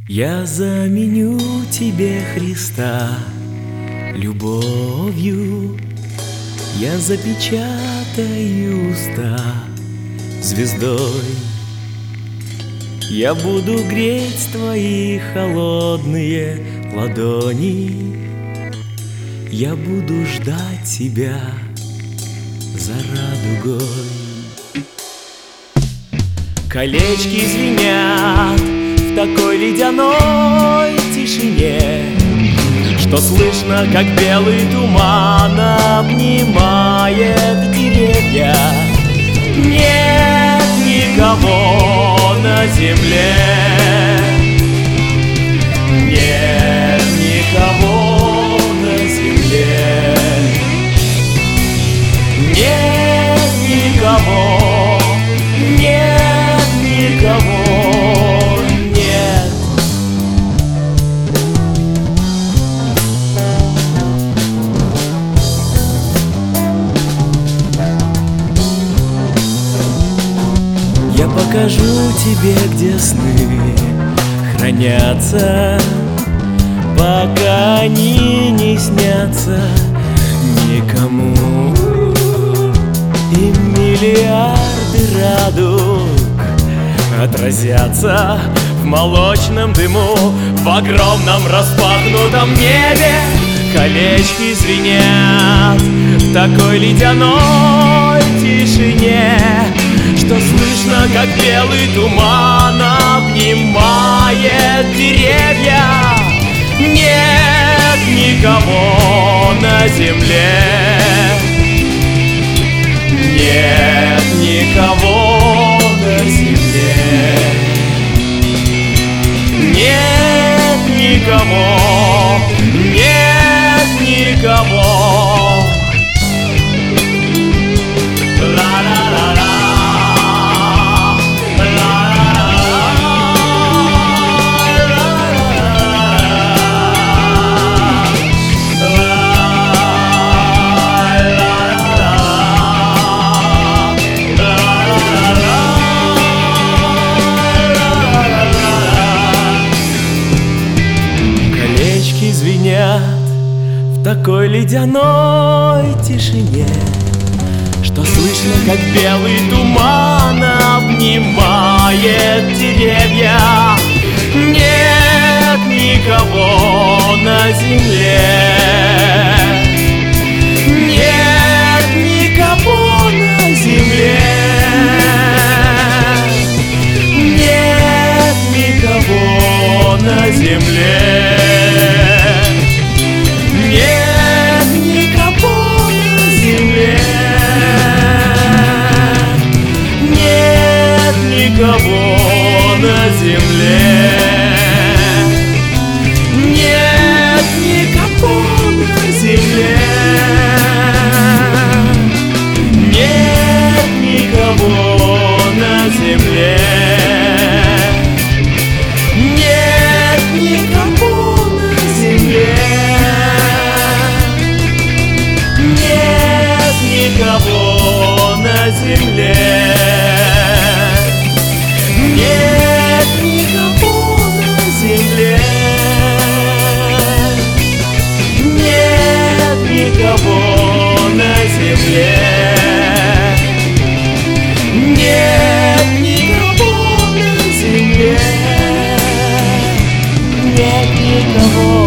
Я заменю тебе Христа любовью, я запечатаю уста звездой. Я буду греть твои холодные ладони, я буду ждать тебя за радугой. Колечки звенят в такой ледяной тишине, что слышно, как белый туман обнимает деревья. Нет никого на земле, нет никого на земле, нет никого, нет никого. Я покажу тебе, где сны хранятся, пока они не снятся никому. И миллиарды радуг отразятся в молочном дыму, в огромном распахнутом небе. Колечки звенят в такой ледяной тишине, что слышно, как белый туман обнимает деревья. Нет никого на земле, нет никого на земле, нет никого, нет никого. Звенят в такой ледяной тишине, что слышно, как белый туман обнимает деревья. Нет никого на земле, нет никого на земле, нет никого на земле. Нет никого на земле, нет никого на земле, нет никого на земле, нет никого на земле, нет никого на земле. Никого на земле, нет никого на земле, нет никого на земле, нет никого на земле, нет никого.